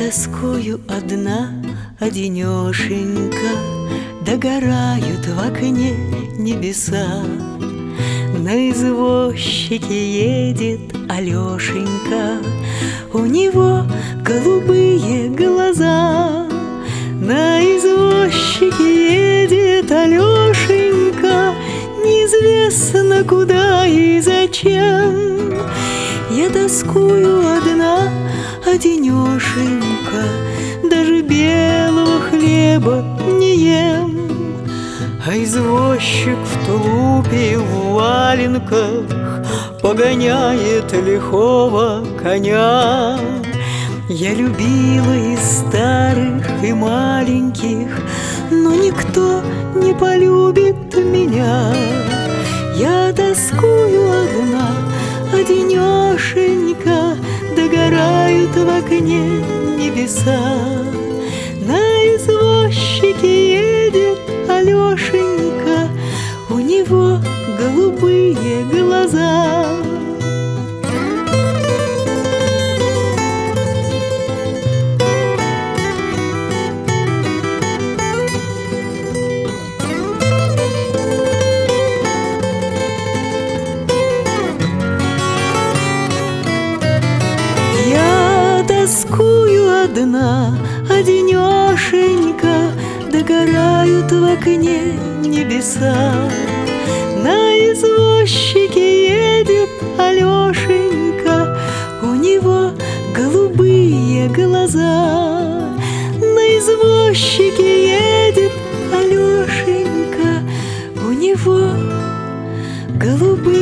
тоскую одна, одинешенька, догорают в окне небеса. На извозчике едет Алешенька, у него голубые глаза. На извозчике едет Алешенька, неизвестно куда и зачем. Я тоскую одна, одинешенька, даже белого хлеба не ем. А извозчик в тулупе и в валенках погоняет лихого коня. Я любила и старых, и маленьких, но никто не полюбит меня. Я тоскую одна, одинешенька, догорают в окне небеса. На извозчике едет Алешенька, у него голубые глаза. Тоскую одна, одинешенька, догорают в окне небеса. На извозчике едет Алешенька, у него голубые глаза. На извозчике едет Алешенька, у него голубые